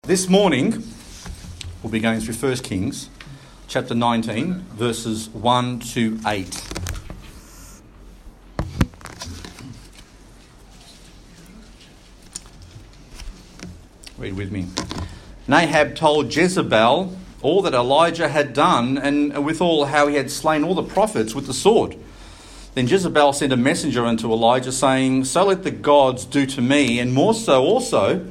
This morning, we'll be going through 1 Kings, chapter 19, verses 1 to 8. Read with me. Nahab told Jezebel all that Elijah had done, and withal how he had slain all the prophets with the sword. Then Jezebel sent a messenger unto Elijah, saying, So let the gods do to me, and more also,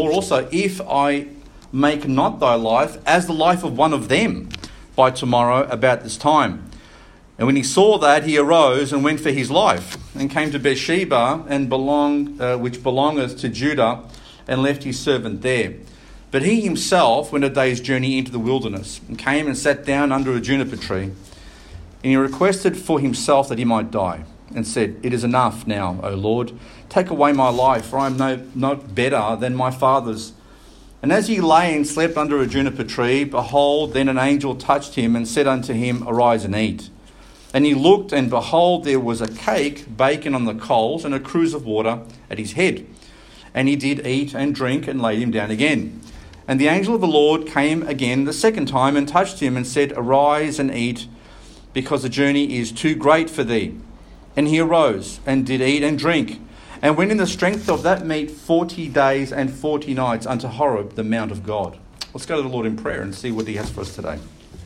if I make not thy life as the life of one of them by tomorrow about this time. And when he saw that, he arose and went for his life, and came to Beersheba, which belongeth to Judah, and left his servant there. But he himself went a day's journey into the wilderness, and came and sat down under a juniper tree. And he requested for himself that he might die, and said, It is enough now, O Lord. Take away my life, for I am not better than my fathers. And as he lay and slept under a juniper tree, behold, then an angel touched him, and said unto him, Arise and eat. And he looked, and behold, there was a cake baken on the coals, and a cruse of water at his head. And he did eat and drink, and laid him down again. And the angel of the Lord came again the second time, and touched him, and said, Arise and eat, because the journey is too great for thee. And he arose, and did eat and drink, and went in the strength of that meat 40 days and 40 nights unto Horeb, the mount of God. Let's go to the Lord in prayer and see what he has for us today.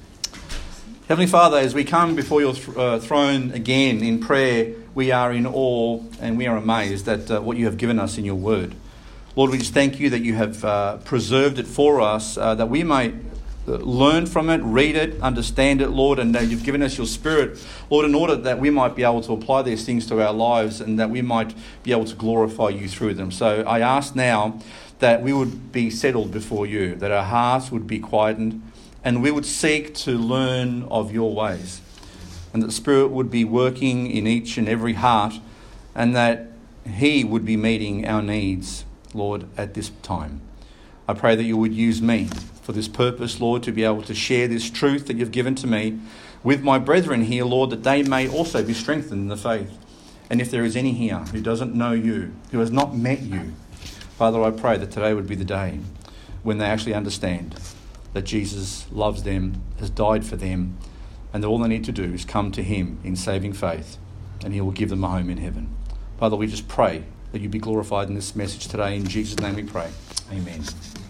Heavenly Father, as we come before your throne again in prayer, we are in awe and we are amazed at what you have given us in your word. Lord, we just thank you that you have preserved it for us, that we might learn from it, read it, understand it, Lord, and that you've given us your Spirit, Lord, in order that we might be able to apply these things to our lives and that we might be able to glorify you through them. So I ask now that we would be settled before you, that our hearts would be quietened, and we would seek to learn of your ways, and that the Spirit would be working in each and every heart, and that he would be meeting our needs, Lord, at this time. I pray that you would use me for this purpose, Lord, to be able to share this truth that you've given to me with my brethren here, Lord, that they may also be strengthened in the faith. And if there is any here who doesn't know you, who has not met you, Father, I pray that today would be the day when they actually understand that Jesus loves them, has died for them, and that all they need to do is come to him in saving faith, and he will give them a home in heaven. Father, we just pray that you be glorified in this message today. In Jesus' name we pray. Amen.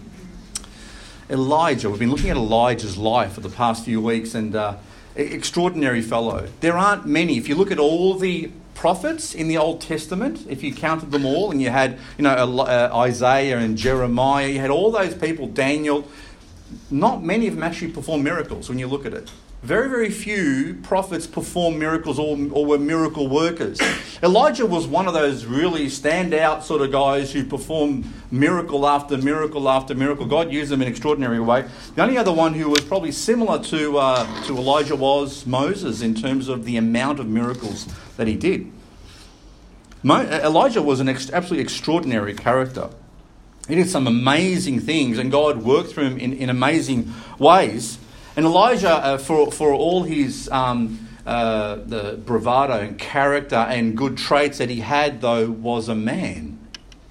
Elijah, we've been looking at Elijah's life for the past few weeks, and extraordinary fellow. There aren't many. If you look at all the prophets in the Old Testament, if you counted them all, and you had Isaiah and Jeremiah, you had all those people, Daniel, not many of them actually performed miracles when you look at it. Very, very few prophets performed miracles or were miracle workers. Elijah was one of those really standout sort of guys who performed miracle after miracle after miracle. God used them in an extraordinary way. The only other one who was probably similar to Elijah was Moses in terms of the amount of miracles that he did. Elijah was an absolutely extraordinary character. He did some amazing things, and God worked through him in amazing ways. And Elijah, for all his the bravado and character and good traits that he had, though, was a man.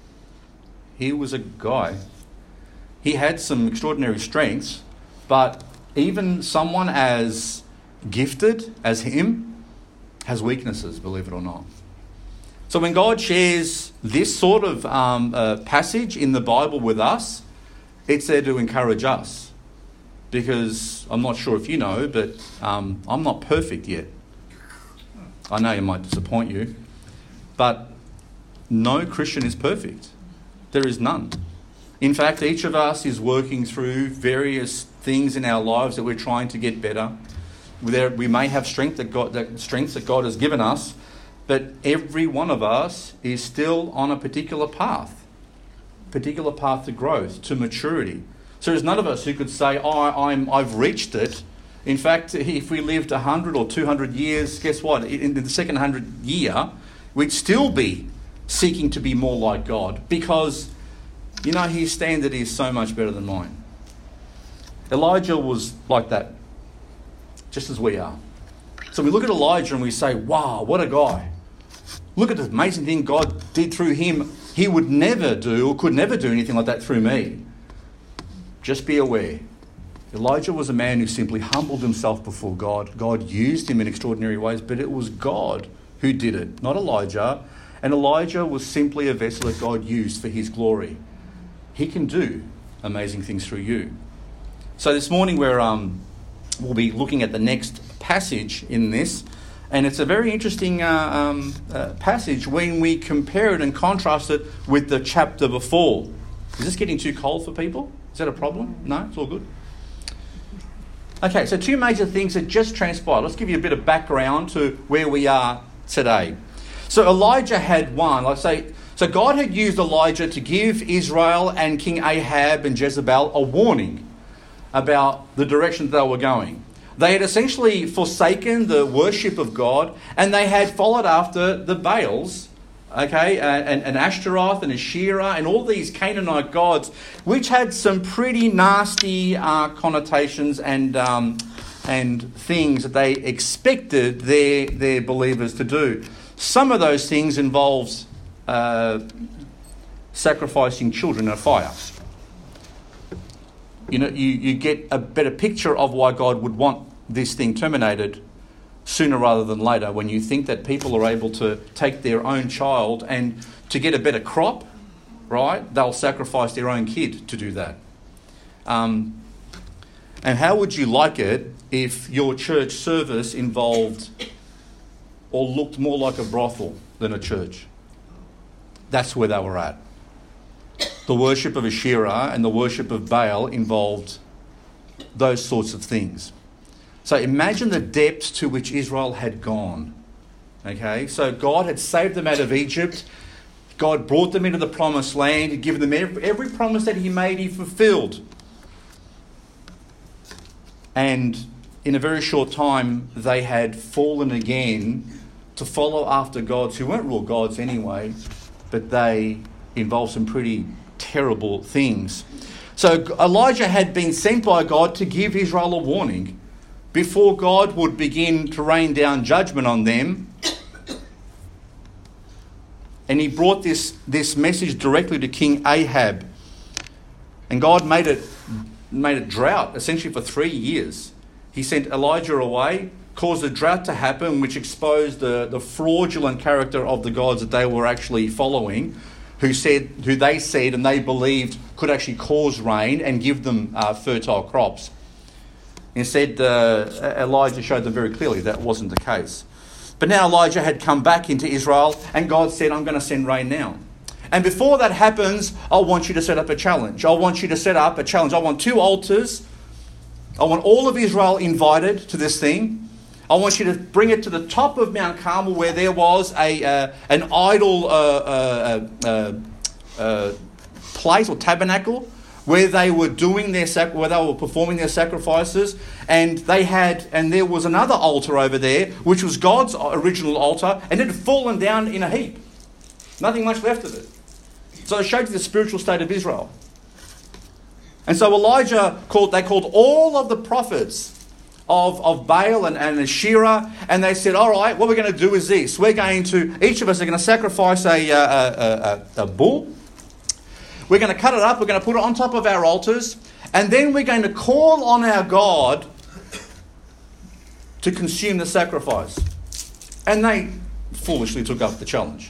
He was a guy. He had some extraordinary strengths, but even someone as gifted as him has weaknesses, believe it or not. So when God shares this sort of passage in the Bible with us, it's there to encourage us. Because I'm not sure if you know, but I'm not perfect yet. I know it might disappoint you, but no Christian is perfect. There is none. In fact, each of us is working through various things in our lives that we're trying to get better. We may have strengths that God has given us, but every one of us is still on a particular path to growth, to maturity. So there's none of us who could say, I've reached it. In fact, if we lived 100 or 200 years, guess what? In the second 100 year, we'd still be seeking to be more like God, because, his standard is so much better than mine. Elijah was like that, just as we are. So we look at Elijah and we say, wow, what a guy. Look at the amazing thing God did through him. He would never do or could never do anything like that through me. just be aware. Elijah was a man who simply humbled himself before God. God used him in extraordinary ways, but it was God who did it, not Elijah. And Elijah was simply a vessel that God used for his glory. He can do amazing things through you. So this morning we'll be looking at the next passage in this. And it's a very interesting passage when we compare it and contrast it with the chapter before. Is this getting too cold for people? Is that a problem? No? It's all good? Okay, so two major things that just transpired. Let's give you a bit of background to where we are today. So Elijah had won. So God had used Elijah to give Israel and King Ahab and Jezebel a warning about the direction that they were going. They had essentially forsaken the worship of God, and they had followed after the Baals, okay, and Ashtaroth and Asherah and all these Canaanite gods, which had some pretty nasty connotations and things that they expected their believers to do. Some of those things involved sacrificing children in a fire. You know, you get a better picture of why God would want this thing terminated sooner rather than later, when you think that people are able to take their own child and to get a better crop, right, they'll sacrifice their own kid to do that. And how would you like it if your church service involved or looked more like a brothel than a church? That's where they were at. The worship of Asherah and the worship of Baal involved those sorts of things. So imagine the depths to which Israel had gone. Okay, so God had saved them out of Egypt. God brought them into the promised land. He'd given them every promise that he made, he fulfilled. And in a very short time, they had fallen again to follow after gods who weren't real gods anyway, but they involved some pretty terrible things. So Elijah had been sent by God to give Israel a warning before God would begin to rain down judgment on them. And he brought this message directly to King Ahab. And God made it drought essentially for 3 years. He sent Elijah away, caused a drought to happen, which exposed the fraudulent character of the gods that they were actually following, who they said and they believed could actually cause rain and give them fertile crops. Instead, Elijah showed them very clearly that wasn't the case. But now Elijah had come back into Israel, and God said, I'm going to send rain now. And before that happens, I want you to set up a challenge. I want 2 altars. I want all of Israel invited to this thing. I want you to bring it to the top of Mount Carmel, where there was an idol place or tabernacle, where they were performing their sacrifices, and there was another altar over there, which was God's original altar, and it had fallen down in a heap. Nothing much left of it. So it showed you the spiritual state of Israel. And so Elijah called all of the prophets of Baal and Asherah, and they said, all right, what we're going to do is this. Each of us are going to sacrifice a bull. We're going to cut it up, we're going to put it on top of our altars, and then we're going to call on our God to consume the sacrifice. And they foolishly took up the challenge.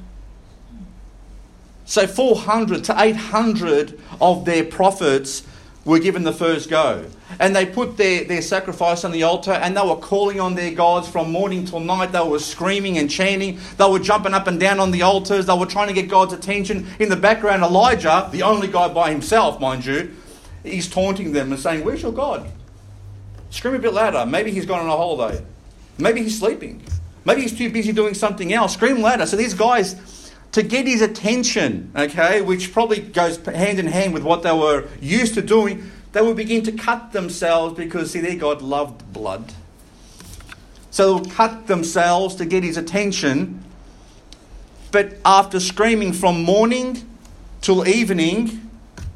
So 400 to 800 of their prophets were given the first go. And they put their sacrifice on the altar, and they were calling on their gods from morning till night. They were screaming and chanting. They were jumping up and down on the altars. They were trying to get God's attention. In the background, Elijah, the only guy by himself, mind you, he's taunting them and saying, where's your God? Scream a bit louder. Maybe he's gone on a holiday. Maybe he's sleeping. Maybe he's too busy doing something else. Scream louder. So these guys, to get his attention, okay, which probably goes hand in hand with what they were used to doing, they would begin to cut themselves because, see, their God loved blood. So they'll cut themselves to get his attention. But after screaming from morning till evening,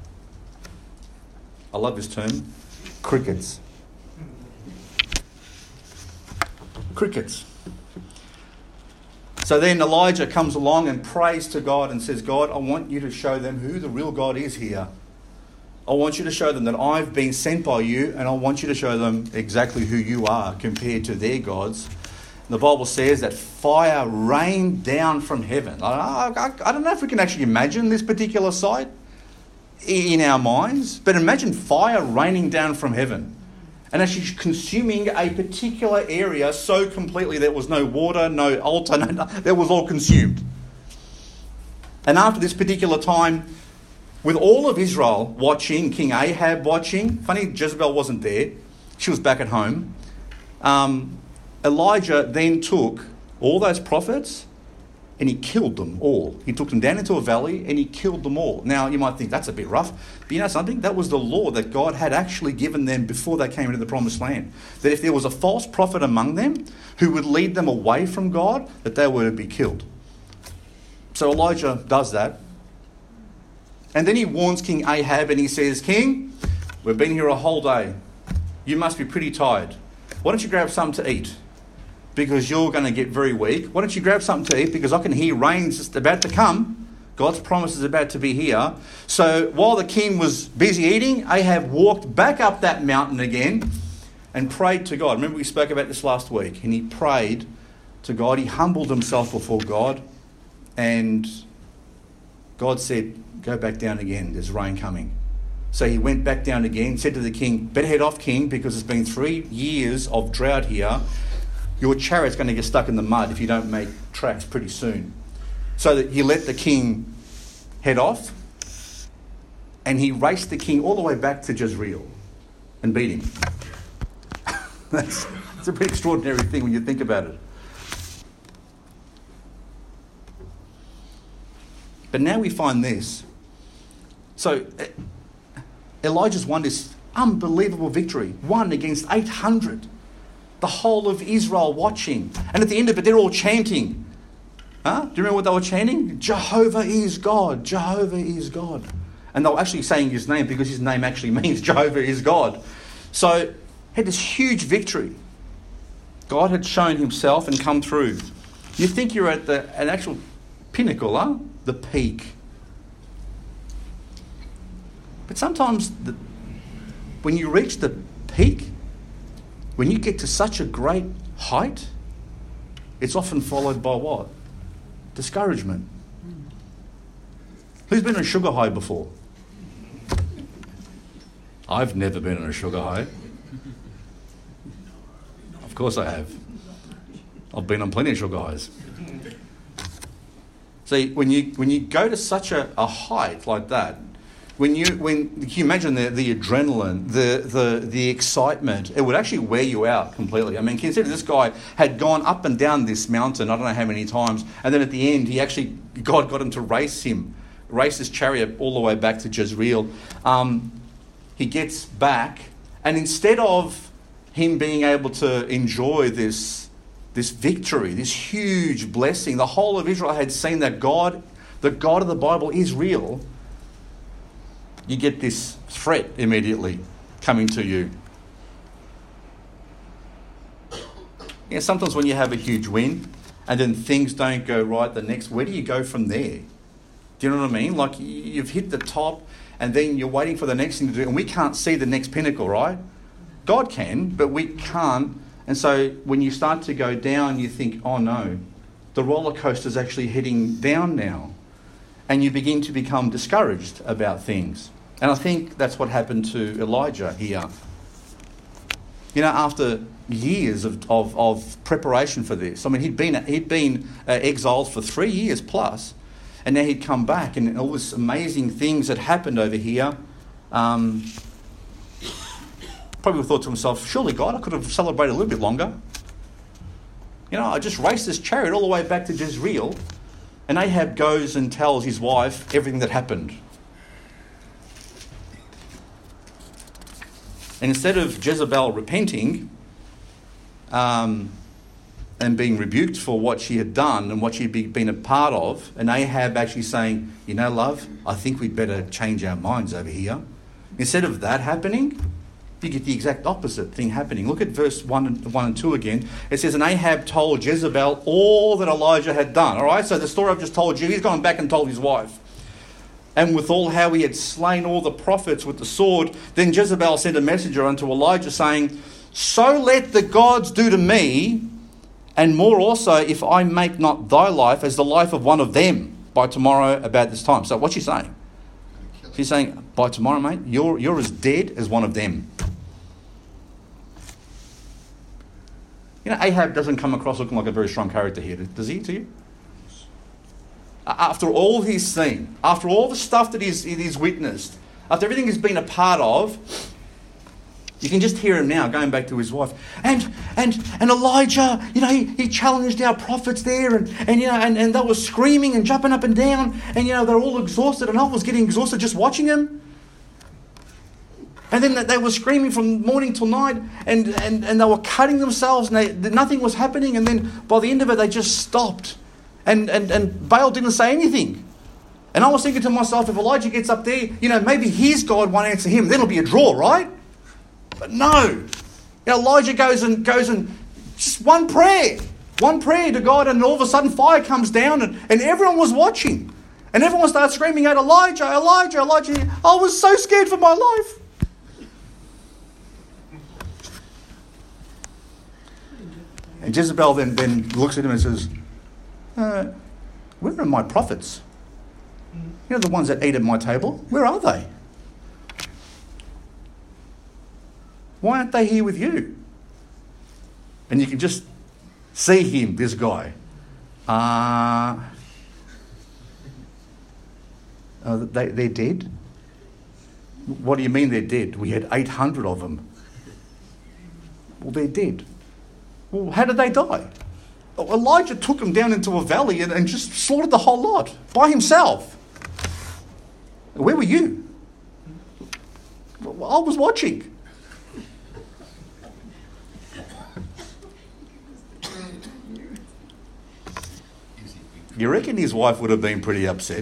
I love this term, crickets. Crickets. So then Elijah comes along and prays to God and says, God, I want you to show them who the real God is here. I want you to show them that I've been sent by you, and I want you to show them exactly who you are compared to their gods. The Bible says that fire rained down from heaven. I don't know if we can actually imagine this particular sight in our minds, but imagine fire raining down from heaven and actually consuming a particular area so completely there was no water, no altar, that was all consumed. And after this particular time, with all of Israel watching, King Ahab watching, funny Jezebel wasn't there, she was back at home, Elijah then took all those prophets and he killed them all. He took them down into a valley and he killed them all. Now, you might think that's a bit rough, but you know something? That was the law that God had actually given them before they came into the promised land. That if there was a false prophet among them who would lead them away from God, that they were to be killed. So Elijah does that. And then he warns King Ahab and he says, King, we've been here a whole day. You must be pretty tired. Why don't you grab something to eat? Because you're going to get very weak. Why don't you grab something to eat? Because I can hear rain's just about to come. God's promise is about to be here. So while the king was busy eating, Ahab walked back up that mountain again and prayed to God. Remember we spoke about this last week. And he prayed to God. He humbled himself before God. And God said, go back down again. There's rain coming. So he went back down again, said to the king, better head off, king, because it's been 3 years of drought here. Your chariot's going to get stuck in the mud if you don't make tracks pretty soon. So that he let the king head off, and he raced the king all the way back to Jezreel and beat him. That's a pretty extraordinary thing when you think about it. But now we find this. So Elijah's won this unbelievable victory, won against 800. The whole of Israel watching. And at the end of it, they're all chanting. Do you remember what they were chanting? Jehovah is God. Jehovah is God. And they were actually saying his name because his name actually means Jehovah is God. So, had this huge victory. God had shown himself and come through. You think you're at an actual pinnacle, the peak. But sometimes when you reach the peak, when you get to such a great height, it's often followed by what? Discouragement. Who's been on a sugar high before? I've never been on a sugar high. Of course I have. I've been on plenty of sugar highs. See, when you go to such a height like that, can you imagine the adrenaline, the excitement, it would actually wear you out completely. I mean, consider this guy had gone up and down this mountain, I don't know how many times, and then at the end, God got him to race his chariot all the way back to Jezreel. He gets back, and instead of him being able to enjoy this victory, this huge blessing, the whole of Israel had seen that God, the God of the Bible, is real. You get this threat immediately coming to you. Yeah, sometimes when you have a huge win and then things don't go right where do you go from there? Do you know what I mean? Like you've hit the top and then you're waiting for the next thing to do, and we can't see the next pinnacle, right? God can, but we can't. And so when you start to go down, you think, oh no, the roller coaster is actually heading down now. And you begin to become discouraged about things. And I think that's what happened to Elijah here. You know, after years of preparation for this, I mean, he'd been exiled for 3 years plus, and now he'd come back, and all these amazing things that happened over here. Probably thought to himself, surely God, I could have celebrated a little bit longer. You know, I just raced this chariot all the way back to Jezreel, and Ahab goes and tells his wife everything that happened. And instead of Jezebel repenting and being rebuked for what she had done and what she'd been a part of, and Ahab actually saying, you know, love, I think we'd better change our minds over here. Instead of that happening, you get the exact opposite thing happening. Look at verse 1 and 2 again. It says, and Ahab told Jezebel all that Elijah had done. All right, so the story I've just told you, he's gone back and told his wife. and withal how he had slain all the prophets with the sword, then Jezebel sent a messenger unto Elijah, saying, So let the gods do to me, and more also, if I make not thy life as the life of one of them by tomorrow about this time. So what's she saying? She's saying, by tomorrow, mate, you're as dead as one of them. You know, Ahab doesn't come across looking like a very strong character here, does he to you? After all he's seen, after all the stuff that he's witnessed, after everything he's been a part of, you can just hear him now going back to his wife. And Elijah, you know, he challenged our prophets there, and they were screaming and jumping up and down, and you know, they're all exhausted, and I was getting exhausted just watching him. And then they were screaming from morning till night, and they were cutting themselves, and nothing was happening, and then by the end of it they just stopped. And Baal didn't say anything. And I was thinking to myself, if Elijah gets up there, you know, maybe his God won't answer him. Then it'll be a draw, right? But no. You know, Elijah goes and just one prayer to God, and all of a sudden fire comes down, and everyone was watching. And everyone started screaming out, Elijah, Elijah, Elijah. I was so scared for my life. And Jezebel then looks at him and says, where are my prophets? You know, the ones that eat at my table? Where are they? Why aren't they here with you? And you can just see him, this guy. They're dead? What do you mean they're dead? We had 800 of them. Well, they're dead. Well, how did they die? Elijah took them down into a valley and just slaughtered the whole lot by himself. Where were you? Well, I was watching. You reckon his wife would have been pretty upset?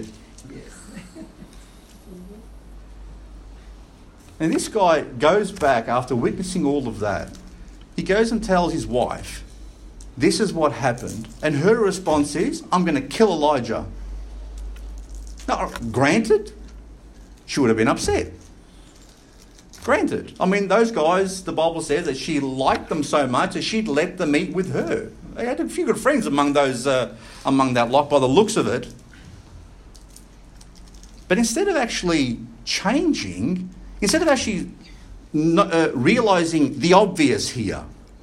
And this guy goes back after witnessing all of that. He goes and tells his wife, this is what happened. And her response is, I'm going to kill Elijah. Now, granted, she would have been upset. Granted. I mean, those guys, the Bible says that she liked them so much that she'd let them eat with her. They had a few good friends among that lot by the looks of it. But instead of actually changing, instead of actually realising the obvious here,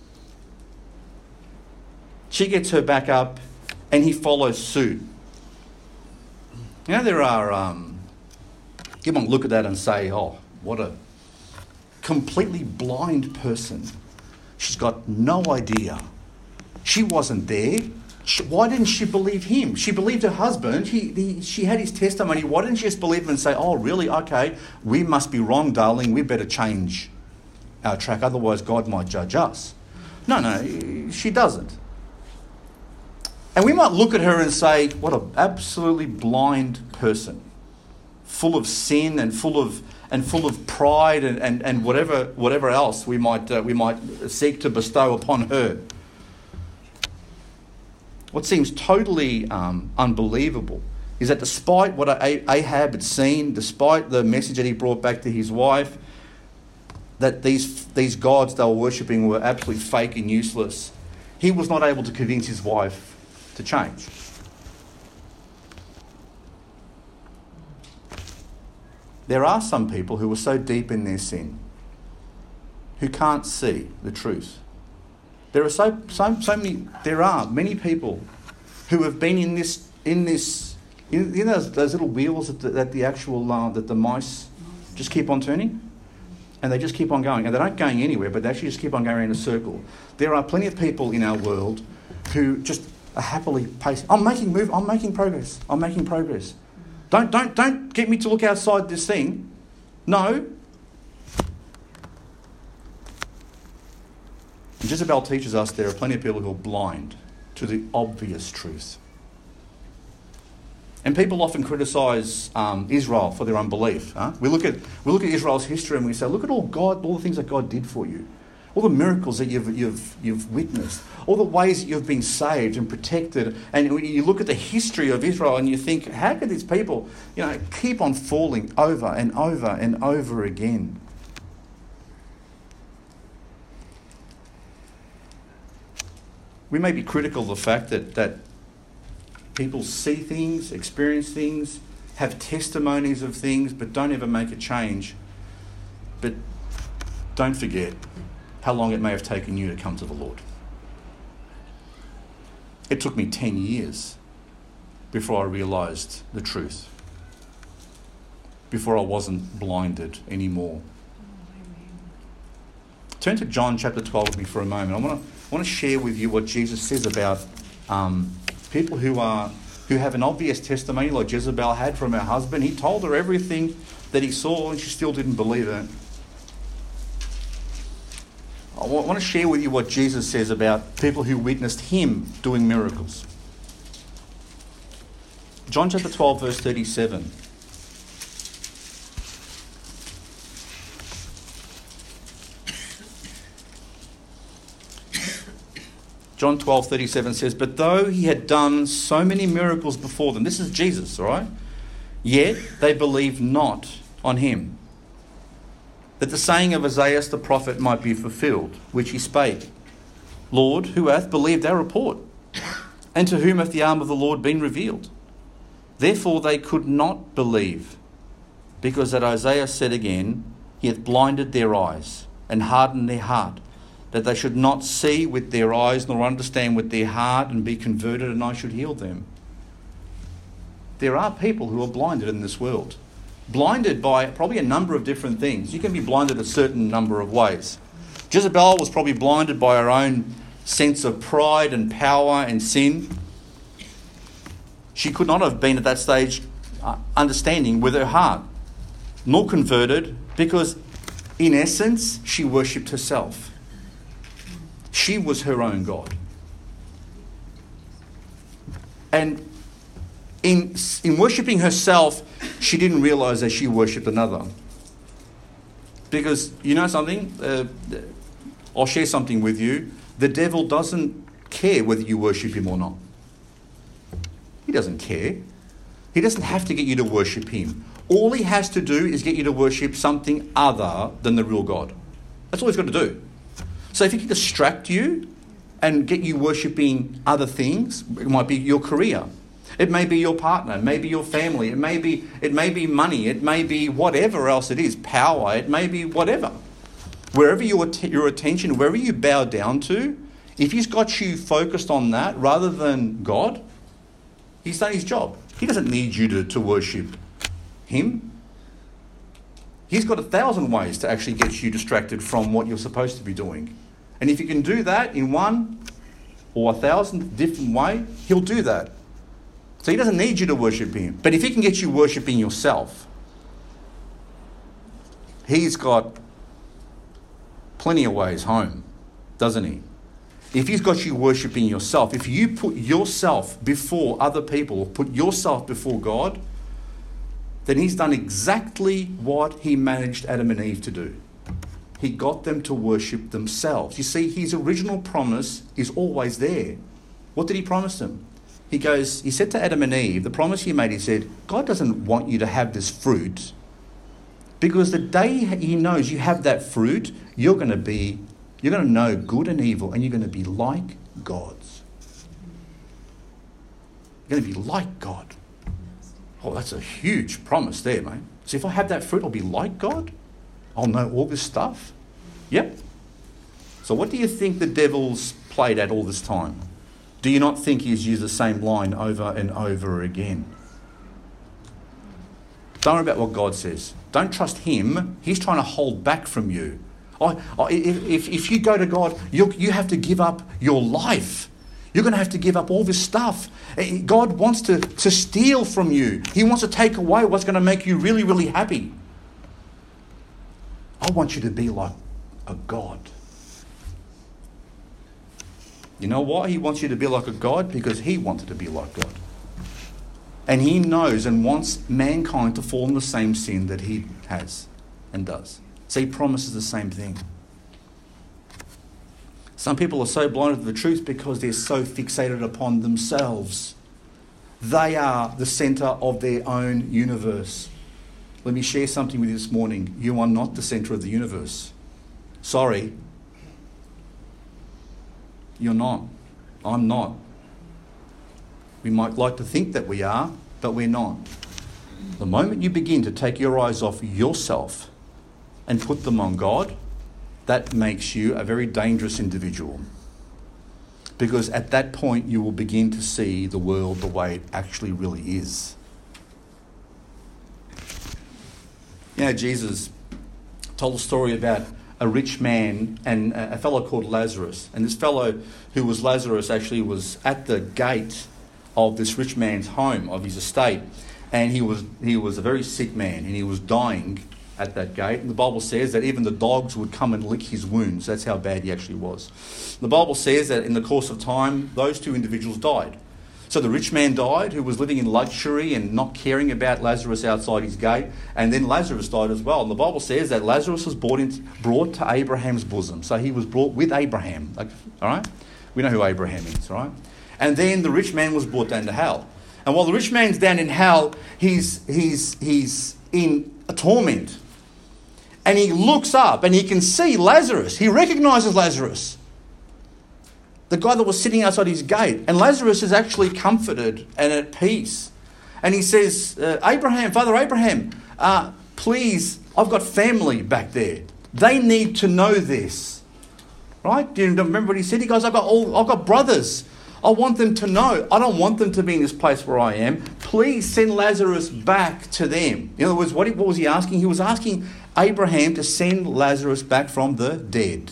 she gets her back up and he follows suit. You know, there are, you might look at that and say, oh, what a completely blind person. She's got no idea. She wasn't there. Why didn't she believe him? She believed her husband. She had his testimony. Why didn't she just believe him and say, oh, really? Okay, we must be wrong, darling. We better change our track. Otherwise, God might judge us. No, she doesn't. And we might look at her and say, what an absolutely blind person, full of sin and full of pride and whatever else we might seek to bestow upon her. What seems totally unbelievable is that despite what Ahab had seen, despite the message that he brought back to his wife, that these gods they were worshipping were absolutely fake and useless, he was not able to convince his wife to change. There are some people who are so deep in their sin who can't see the truth. There are many people who have been in those little wheels that the mice just keep on turning, and they just keep on going, and they're not going anywhere, but they actually just keep on going around in a circle. There are plenty of people in our world who just are happily pacing. I'm making progress. Don't get me to look outside this thing. No. And Jezebel teaches us there are plenty of people who are blind to the obvious truth. And people often criticise Israel for their unbelief. Huh? We look at Israel's history and we say, look at all the things that God did for you. all the miracles that you've witnessed, all the ways that you've been saved and protected. And you look at the history of Israel and you think, how could these people, keep on falling over and over and over again? We may be critical of the fact that people see things, experience things, have testimonies of things, but don't ever make a change. But don't forget how long it may have taken you to come to the Lord. It took me 10 years before I realised the truth, before I wasn't blinded anymore. Turn to John chapter 12 with me for a moment. I want to share with you what Jesus says about people who have an obvious testimony like Jezebel had from her husband. He told her everything that he saw and she still didn't believe it. I want to share with you what Jesus says about people who witnessed him doing miracles. John chapter 12 verse 37. John 12:37 says, "But though he had done so many miracles before them," this is Jesus, all right? "Yet they believed not on him, that the saying of Isaiah the prophet might be fulfilled, which he spake, Lord, who hath believed our report? And to whom hath the arm of the Lord been revealed? Therefore they could not believe, because that Isaiah said again, He hath blinded their eyes and hardened their heart, that they should not see with their eyes nor understand with their heart and be converted, and I should heal them." There are people who are blinded in this world. Blinded by probably a number of different things. You can be blinded a certain number of ways. Jezebel was probably blinded by her own sense of pride and power and sin. She could not have been at that stage understanding with her heart, nor converted, because in essence she worshipped herself. She was her own God. And in worshipping herself, she didn't realise that she worshipped another. Because, you know something? I'll share something with you. The devil doesn't care whether you worship him or not. He doesn't care. He doesn't have to get you to worship him. All he has to do is get you to worship something other than the real God. That's all he's got to do. So if he can distract you and get you worshipping other things, it might be your career, it may be your partner, it may be your family, it may be money, it may be whatever else it is, power, it may be whatever. Wherever your attention, wherever you bow down to, if he's got you focused on that rather than God, he's done his job. He doesn't need you to worship him. He's got 1,000 ways to actually get you distracted from what you're supposed to be doing. And if you can do that in one or 1,000 different ways, he'll do that. So he doesn't need you to worship him. But if he can get you worshipping yourself, he's got plenty of ways home, doesn't he? If he's got you worshipping yourself, if you put yourself before other people, or put yourself before God, then he's done exactly what he managed Adam and Eve to do. He got them to worship themselves. You see, his original promise is always there. What did he promise them? He said to Adam and Eve, the promise he made, he said, God doesn't want you to have this fruit, because the day he knows you have that fruit, you're going to know good and evil, and you're going to be like gods. You're going to be like God. Oh, that's a huge promise there, mate. So if I have that fruit, I'll be like God? I'll know all this stuff? Yep. So what do you think the devil's played at all this time? Do you not think he's used the same line over and over again? Don't worry about what God says. Don't trust him. He's trying to hold back from you. If you go to God, you have to give up your life. You're going to have to give up all this stuff. God wants to steal from you. He wants to take away what's going to make you really, really happy. I want you to be like a God. You know why he wants you to be like a God? Because he wanted to be like God. And he knows and wants mankind to fall in the same sin that he has and does. So he promises the same thing. Some people are so blinded to the truth because they're so fixated upon themselves. They are the centre of their own universe. Let me share something with you this morning. You are not the centre of the universe. Sorry. You're not. I'm not. We might like to think that we are, but we're not. The moment you begin to take your eyes off yourself and put them on God, that makes you a very dangerous individual. Because at that point you will begin to see the world the way it actually really is. You know, Jesus told a story about a rich man and a fellow called Lazarus. And this fellow who was Lazarus actually was at the gate of this rich man's home, of his estate. And he was a very sick man and he was dying at that gate. And the Bible says that even the dogs would come and lick his wounds. That's how bad he actually was. The Bible says that in the course of time, those two individuals died. So the rich man died, who was living in luxury and not caring about Lazarus outside his gate. And then Lazarus died as well. And the Bible says that Lazarus was brought to Abraham's bosom. So he was brought with Abraham. All right? We know who Abraham is, right? And then the rich man was brought down to hell. And while the rich man's down in hell, he's in a torment. And he looks up and he can see Lazarus. He recognises Lazarus, the guy that was sitting outside his gate. And Lazarus is actually comforted and at peace. And he says, Father Abraham, please, I've got family back there. They need to know this. Right? Do you remember what he said? He goes, I've got brothers. I want them to know. I don't want them to be in this place where I am. Please send Lazarus back to them. In other words, what was he asking? He was asking Abraham to send Lazarus back from the dead.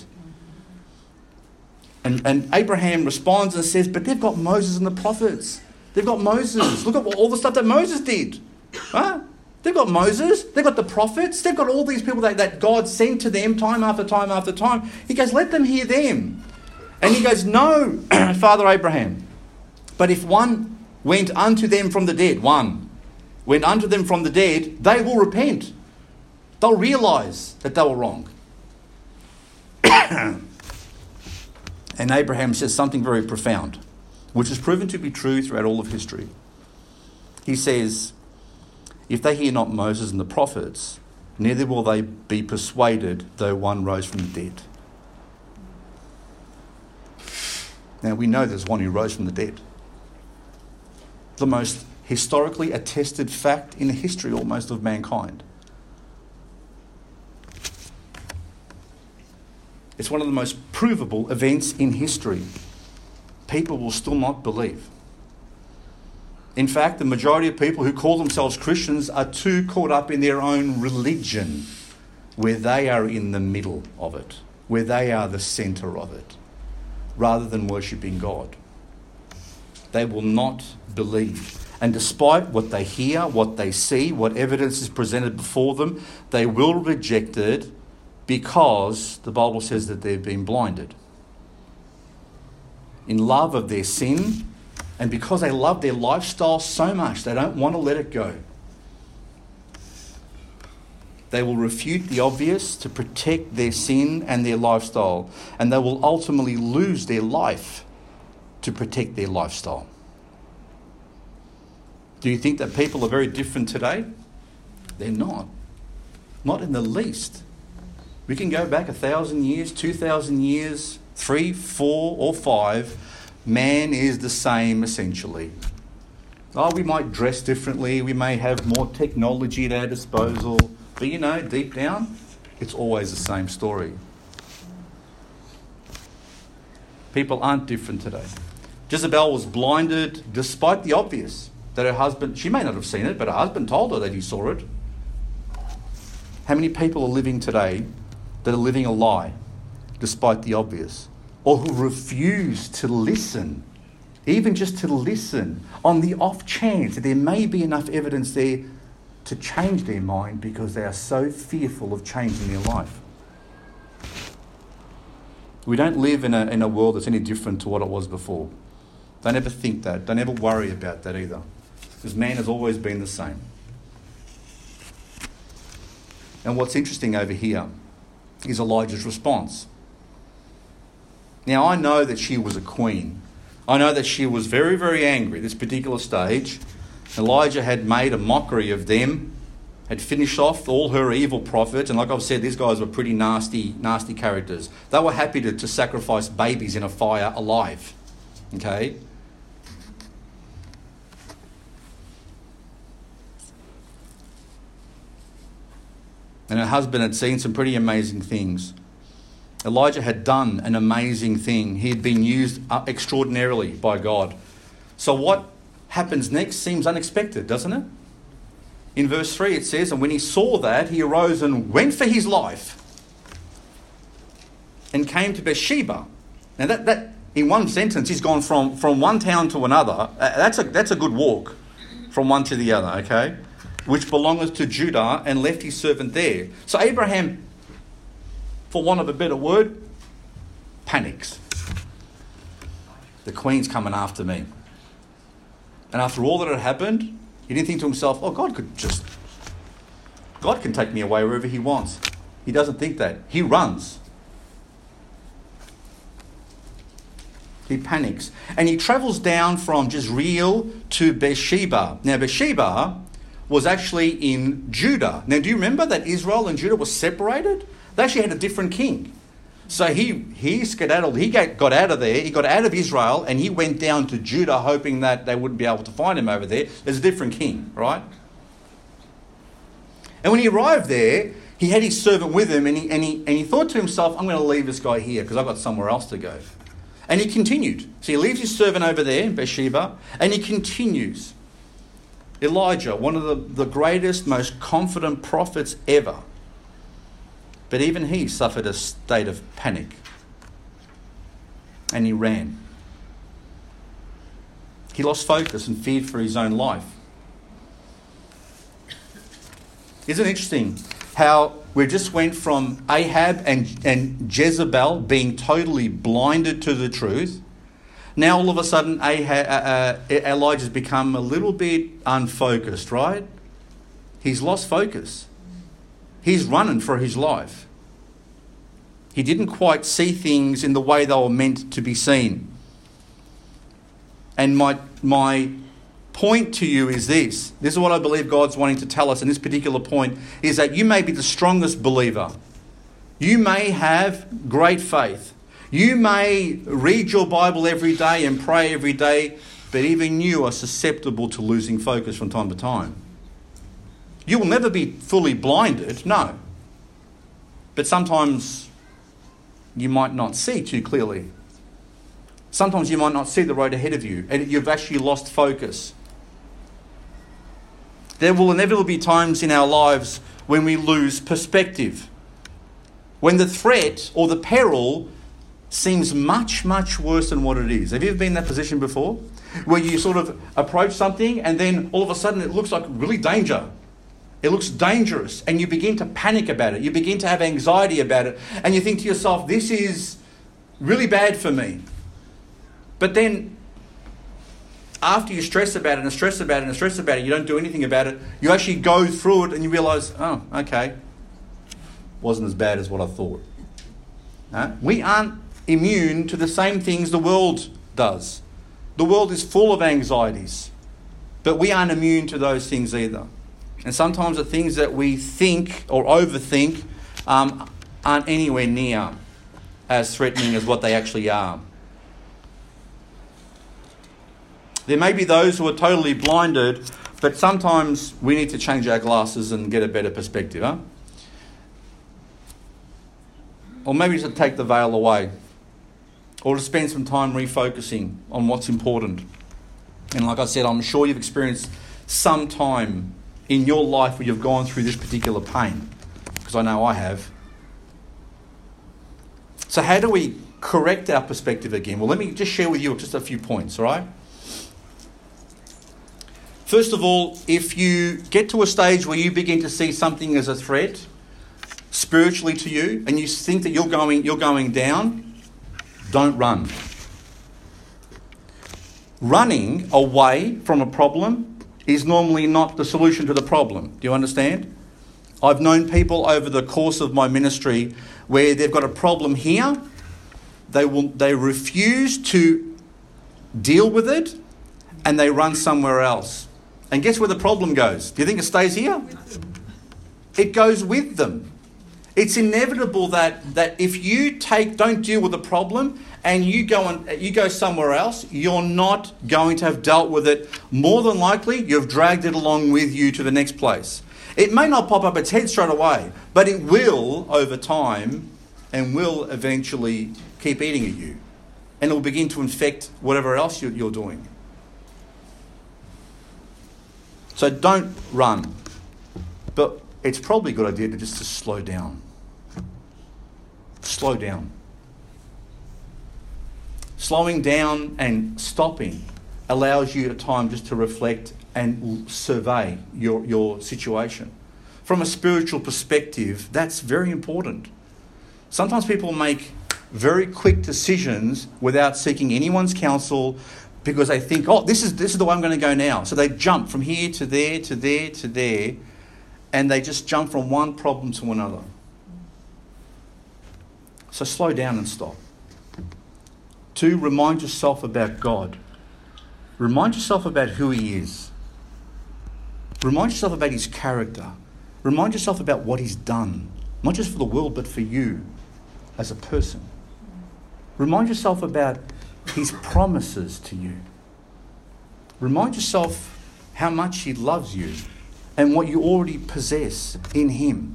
And Abraham responds and says, but they've got Moses and the prophets. They've got Moses. Look at all the stuff that Moses did. Huh? They've got Moses. They've got the prophets. They've got all these people that God sent to them time after time after time. He goes, let them hear them. And he goes, no, Father Abraham. But if one went unto them from the dead, they will repent. They'll realise that they were wrong. And Abraham says something very profound, which is proven to be true throughout all of history. He says, if they hear not Moses and the prophets, neither will they be persuaded though one rose from the dead. Now, we know there's one who rose from the dead. The most historically attested fact in the history almost of mankind. It's one of the most provable events in history. People will still not believe. In fact, the majority of people who call themselves Christians are too caught up in their own religion, where they are in the middle of it, where they are the centre of it, rather than worshipping God. They will not believe. And despite what they hear, what they see, what evidence is presented before them, they will reject it because the Bible says that they've been blinded. In love of their sin, and because they love their lifestyle so much, they don't want to let it go. They will refute the obvious to protect their sin and their lifestyle, and they will ultimately lose their life to protect their lifestyle. Do you think that people are very different today? They're not. Not in the least. We can go back 1,000 years, 2,000 years, 3, 4 or 5. Man is the same essentially. Oh, we might dress differently. We may have more technology at our disposal. But you know, deep down, it's always the same story. People aren't different today. Jezebel was blinded despite the obvious. That her husband, she may not have seen it, but her husband told her that he saw it. How many people are living today that are living a lie despite the obvious? Or who refuse to listen, even just to listen, on the off chance that there may be enough evidence there to change their mind because they are so fearful of changing their life. We don't live in a world that's any different to what it was before. Don't ever think that. Don't ever worry about that either. Because man has always been the same. And what's interesting over here is Elijah's response. Now, I know that she was a queen. I know that she was very, very angry at this particular stage. Elijah had made a mockery of them, had finished off all her evil prophets. And like I've said, these guys were pretty nasty, nasty characters. They were happy to sacrifice babies in a fire alive. Okay? And her husband had seen some pretty amazing things. Elijah had done an amazing thing. He had been used extraordinarily by God. So what happens next seems unexpected, doesn't it? In verse 3 it says, and when he saw that, he arose and went for his life and came to Bathsheba. Now that in one sentence, he's gone from one town to another. That's a good walk from one to the other, okay? Which belongeth to Judah, and left his servant there. So Abraham, for want of a better word, panics. The queen's coming after me. And after all that had happened, he didn't think to himself, oh, God can take me away wherever he wants. He doesn't think that. He runs. He panics. And he travels down from Jezreel to Bathsheba. Now, Bathsheba was actually in Judah. Now, do you remember that Israel and Judah were separated? They actually had a different king. So he skedaddled. He got out of there. He got out of Israel and he went down to Judah, hoping that they wouldn't be able to find him over there. There's a different king, right? And when he arrived there, he had his servant with him, and he thought to himself, I'm going to leave this guy here because I've got somewhere else to go. And he continued. So he leaves his servant over there in Bathsheba, and he continues. Elijah, one of the greatest, most confident prophets ever. But even he suffered a state of panic. And he ran. He lost focus and feared for his own life. Isn't it interesting how we just went from Ahab and Jezebel being totally blinded to the truth. Now all of a sudden Elijah's become a little bit unfocused, right? He's lost focus. He's running for his life. He didn't quite see things in the way they were meant to be seen. And my point to you is this. This is what I believe God's wanting to tell us in this particular point, is that you may be the strongest believer. You may have great faith. You may read your Bible every day and pray every day, but even you are susceptible to losing focus from time to time. You will never be fully blinded, no. But sometimes you might not see too clearly. Sometimes you might not see the road ahead of you, and you've actually lost focus. There will inevitably be times in our lives when we lose perspective. When the threat or the peril seems much, much worse than what it is. Have you ever been in that position before? Where you sort of approach something and then all of a sudden it looks like really danger. It looks dangerous and you begin to panic about it. You begin to have anxiety about it. And you think to yourself, this is really bad for me. But then after you stress about it and stress about it and stress about it, you don't do anything about it. You actually go through it and you realise, oh, okay, wasn't as bad as what I thought. We aren't immune to the same things the world does. The world is full of anxieties, but we aren't immune to those things either. And sometimes the things that we think or overthink aren't anywhere near as threatening as what they actually are. There may be those who are totally blinded, but sometimes we need to change our glasses and get a better perspective, huh? Or maybe to take the veil away. Or to spend some time refocusing on what's important. And like I said, I'm sure you've experienced some time in your life where you've gone through this particular pain. Because I know I have. So how do we correct our perspective again? Well, let me just share with you just a few points, all right? First of all, if you get to a stage where you begin to see something as a threat spiritually to you and you think that you're going down, don't run. Running away from a problem is normally not the solution to the problem. Do you understand? I've known people over the course of my ministry where they've got a problem here, they refuse to deal with it, and they run somewhere else. And guess where the problem goes? Do you think it stays here? It goes with them. It's inevitable that if you don't deal with the problem and you go somewhere else, you're not going to have dealt with it. More than likely, you've dragged it along with you to the next place. It may not pop up its head straight away, but it will over time and will eventually keep eating at you. And it will begin to infect whatever else you're doing. So don't run. But it's probably a good idea to slow down. Slow down. Slowing down and stopping allows you a time just to reflect and survey your situation. From a spiritual perspective, that's very important. Sometimes people make very quick decisions without seeking anyone's counsel because they think, oh, this is the way I'm going to go now. So they jump from here to there, to there, to there, and they just jump from one problem to another. So slow down and stop. 2, remind yourself about God. Remind yourself about who He is. Remind yourself about His character. Remind yourself about what He's done, not just for the world, but for you as a person. Remind yourself about His promises to you. Remind yourself how much He loves you and what you already possess in Him.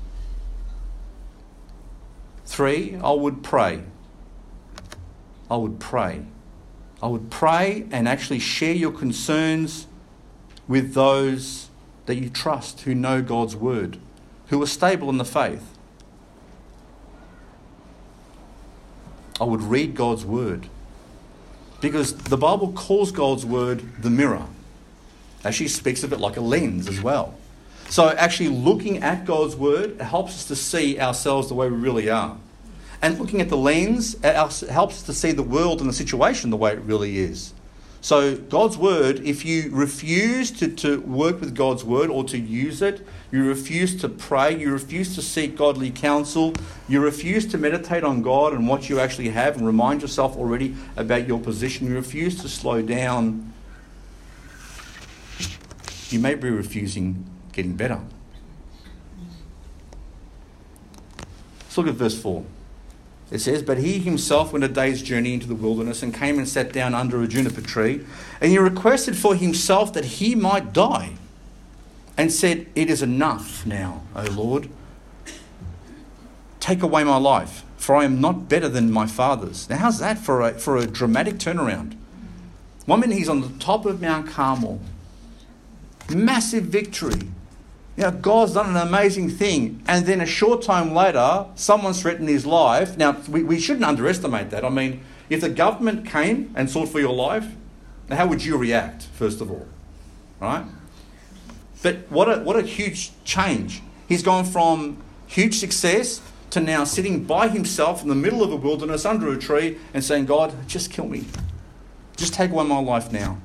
3, I would pray. I would pray. I would pray and actually share your concerns with those that you trust, who know God's word, who are stable in the faith. I would read God's word, because the Bible calls God's word the mirror. Actually speaks of it like a lens as well. So actually looking at God's word helps us to see ourselves the way we really are. And looking at the lens helps us to see the world and the situation the way it really is. So God's word, if you refuse to work with God's word or to use it, you refuse to pray, you refuse to seek godly counsel, you refuse to meditate on God and what you actually have and remind yourself already about your position, you refuse to slow down, you may be refusing getting better. Let's look at verse 4. It says, but he himself went a day's journey into the wilderness and came and sat down under a juniper tree, and he requested for himself that he might die, and said, it is enough now, O Lord. Take away my life, for I am not better than my fathers. Now how's that for a dramatic turnaround? One minute he's on the top of Mount Carmel. Massive victory. You know, God's done an amazing thing. And then a short time later, someone's threatened his life. Now, we shouldn't underestimate that. I mean, if the government came and sought for your life, how would you react, first of all? Right? But what a huge change. He's gone from huge success to now sitting by himself in the middle of a wilderness under a tree and saying, God, just kill me. Just take away my life now.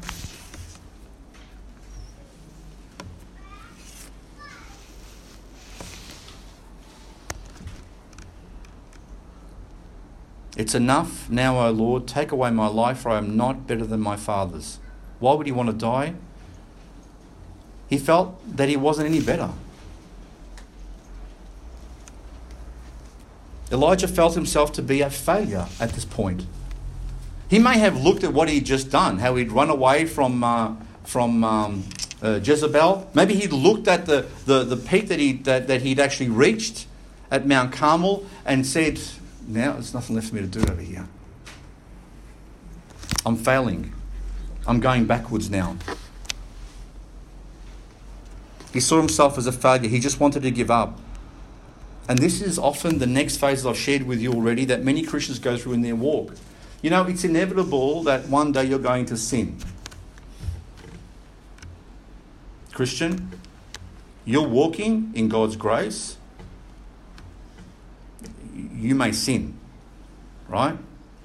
It's enough now, O Lord, take away my life, for I am not better than my fathers. Why would he want to die? He felt that he wasn't any better. Elijah felt himself to be a failure at this point. He may have looked at what he'd just done, how he'd run away from Jezebel. Maybe he'd looked at the peak that he'd actually reached at Mount Carmel and said, now there's nothing left for me to do over here. I'm failing. I'm going backwards now. He saw himself as a failure. He just wanted to give up. And this is often the next phase that I've shared with you already that many Christians go through in their walk. You know, it's inevitable that one day you're going to sin. Christian, you're walking in God's grace. You may sin, right?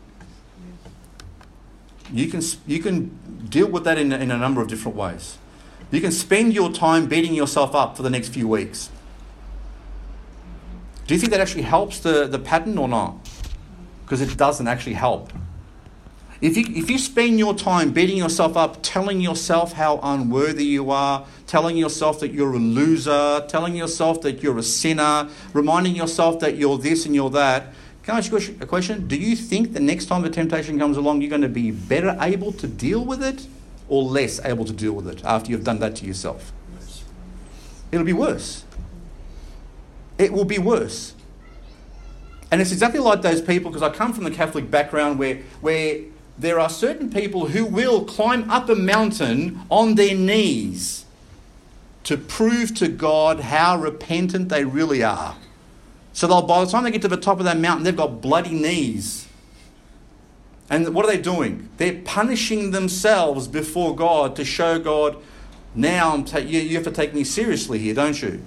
You can deal with that in a number of different ways. You can spend your time beating yourself up for the next few weeks. Do you think that actually helps the pattern or not? because it doesn't actually help. If you spend your time beating yourself up, telling yourself how unworthy you are, telling yourself that you're a loser, telling yourself that you're a sinner, reminding yourself that you're this and you're that, can I ask you a question? Do you think the next time the temptation comes along, you're going to be better able to deal with it or less able to deal with it after you've done that to yourself? It'll be worse. It will be worse. And it's exactly like those people, because I come from the Catholic background where there are certain people who will climb up a mountain on their knees to prove to God how repentant they really are. So by the time they get to the top of that mountain, they've got bloody knees. And what are they doing? They're punishing themselves before God to show God, now you have to take me seriously here, don't you?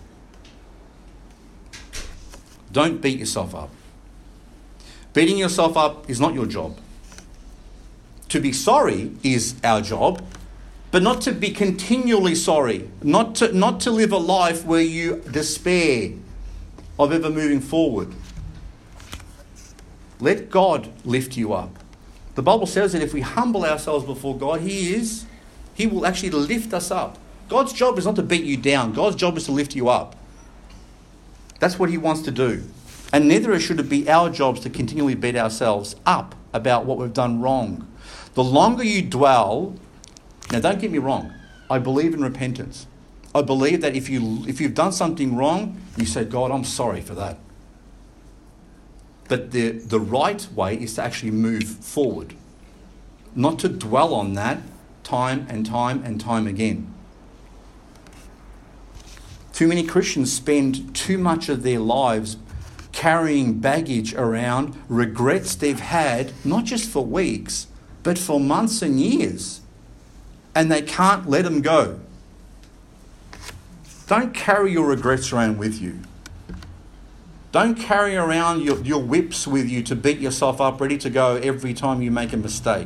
Don't beat yourself up. Beating yourself up is not your job. To be sorry is our job, but not to be continually sorry. Not to live a life where you despair of ever moving forward. Let God lift you up. The Bible says that if we humble ourselves before God, He will actually lift us up. God's job is not to beat you down. God's job is to lift you up. That's what He wants to do. And neither should it be our jobs to continually beat ourselves up about what we've done wrong. The longer you dwell, now don't get me wrong, I believe in repentance. I believe that if you've done something wrong, you say, God, I'm sorry for that. But the right way is to actually move forward, not to dwell on that time and time and time again. Too many Christians spend too much of their lives carrying baggage around, regrets they've had, not just for weeks, but for months and years. And they can't let them go. Don't carry your regrets around with you. Don't carry around your whips with you to beat yourself up, ready to go every time you make a mistake.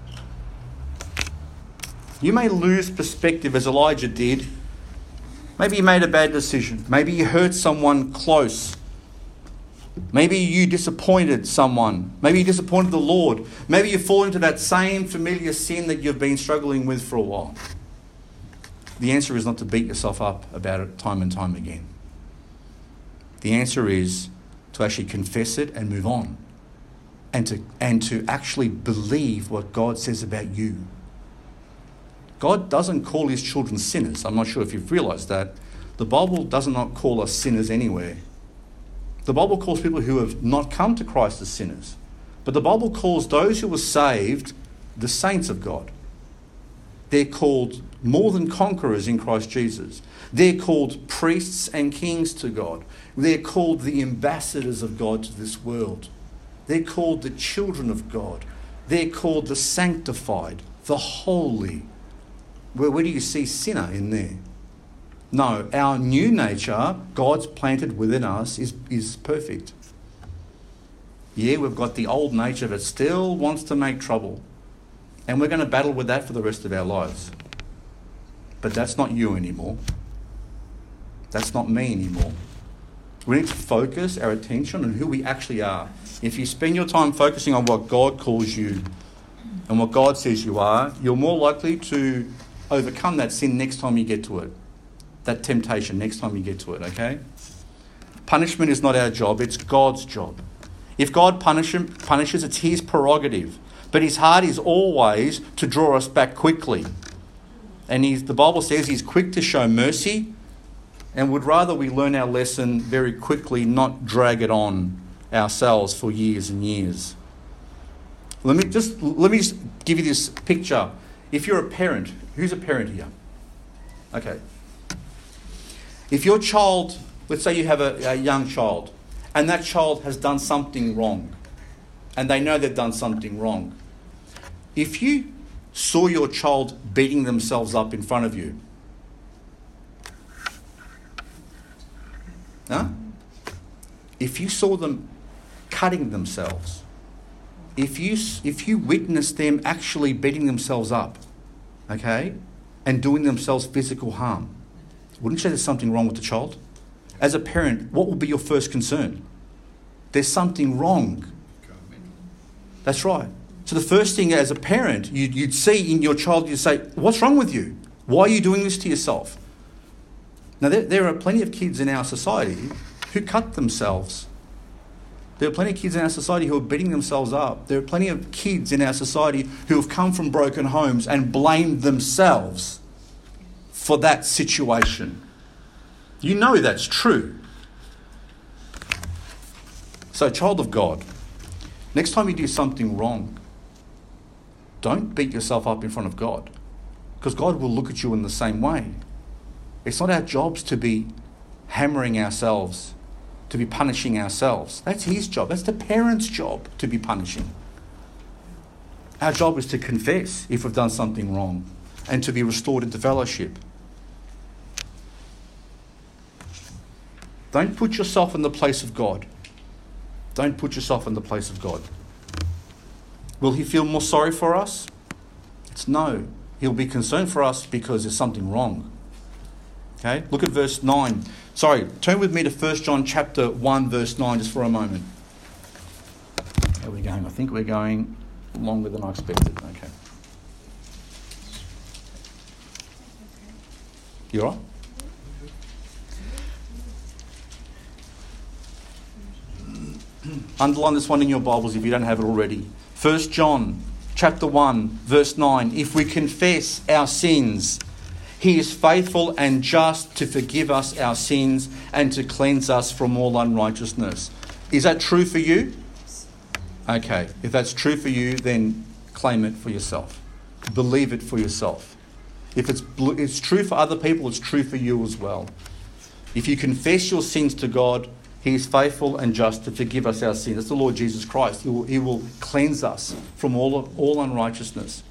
You may lose perspective as Elijah did. Maybe you made a bad decision. Maybe you hurt someone close. Maybe you disappointed someone. Maybe you disappointed the Lord. Maybe you fall into that same familiar sin that you've been struggling with for a while. The answer is not to beat yourself up about it time and time again. The answer is to actually confess it and move on. And to actually believe what God says about you. God doesn't call His children sinners. I'm not sure if you've realised that. The Bible does not call us sinners anywhere. The Bible calls people who have not come to Christ as sinners. But the Bible calls those who were saved the saints of God. They're called more than conquerors in Christ Jesus. They're called priests and kings to God. They're called the ambassadors of God to this world. They're called the children of God. They're called the sanctified, the holy. Where do you see sinner in there? No, our new nature, God's planted within us, is perfect. Yeah, we've got the old nature that still wants to make trouble. And we're going to battle with that for the rest of our lives. But that's not you anymore. That's not me anymore. We need to focus our attention on who we actually are. If you spend your time focusing on what God calls you and what God says you are, you're more likely to overcome that sin next time you get to it. That temptation next time you get to it, okay? Punishment is not our job, it's God's job. If God punishes, it's His prerogative. But His heart is always to draw us back quickly. And the Bible says He's quick to show mercy and would rather we learn our lesson very quickly, not drag it on ourselves for years and years. Let me just give you this picture. If you're a parent, who's a parent here? Okay. If your child, let's say you have a young child, and that child has done something wrong, and they know they've done something wrong. If you saw your child beating themselves up in front of you, if you saw them cutting themselves, if you witnessed them actually beating themselves up, okay, and doing themselves physical harm, wouldn't you say there's something wrong with the child? As a parent, what will be your first concern? There's something wrong. That's right. So the first thing as a parent, you'd see in your child, you'd say, what's wrong with you? Why are you doing this to yourself? Now, there are plenty of kids in our society who cut themselves. There are plenty of kids in our society who are beating themselves up. There are plenty of kids in our society who have come from broken homes and blamed themselves for that situation. You know that's true. So, child of God, next time you do something wrong, don't beat yourself up in front of God, because God will look at you in the same way. It's not our jobs to be hammering ourselves, to be punishing ourselves. That's his job. That's the parent's job, to be punishing. Our job is to confess if we've done something wrong and to be restored into fellowship. Don't put yourself in the place of God. Don't put yourself in the place of God. Will he feel more sorry for us? It's no. He'll be concerned for us because there's something wrong. Okay, look at verse 9. Sorry, turn with me to 1 John chapter 1, verse 9, just for a moment. How are we going? I think we're going longer than I expected. Okay. You all right? Underline this one in your Bibles if you don't have it already. 1 John chapter 1, verse 9. If we confess our sins, he is faithful and just to forgive us our sins and to cleanse us from all unrighteousness. Is that true for you? Okay, if that's true for you, then claim it for yourself. Believe it for yourself. If it's true for other people, it's true for you as well. If you confess your sins to God, he is faithful and just to forgive us our sins. That's the Lord Jesus Christ. He will cleanse us from all unrighteousness.